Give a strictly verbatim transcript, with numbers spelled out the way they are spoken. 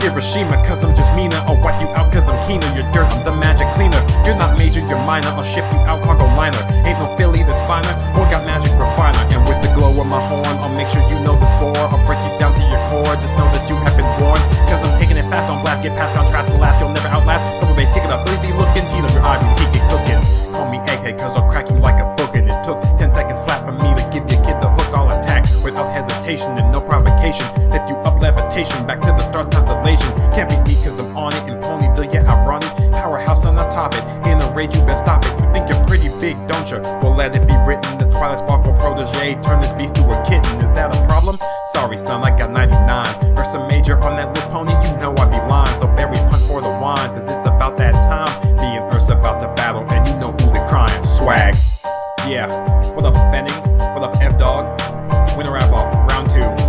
Hiroshima, cause I'm just meaner. I'll wipe you out cause I'm keener. You're dirt, I'm the magic cleaner. You're not major, you're minor. I'll ship you out cargo liner. Ain't no Philly that's finer, or got magic refiner. And with the glow of my horn, I'll make sure you know the score. I'll break you down to your core, just know that you have been warned. Cause I'm taking it fast on blast, get past contrast to last. You'll never outlast, double bass, kick it up, please be looking. Teal of your eye, keep it cooking. Call me A K cause I'll crack you like a book. And it took ten seconds flat for me to give your kid the hook. I'll attack without hesitation and no provocation. Lift you up levitation, back to the stars constellation. Can't beat me cause I'm on it, and Ponyville, yeah I run it. Powerhouse and I top it, in a rage you best stop it. You think you're pretty big, don't you? Well let it be written, the Twilight Sparkle protege turned this beast to a kitten. Is that a problem? Sorry son, I got ninety-nine. Ursa Major on that list, Pony, you know I be lying. So bury punt for the wine, cause it's about that time. Me and Ursa about to battle, and you know who they crying. Swag. Yeah, what up Fenning? What up F-Dog? Winner wrap off, round two.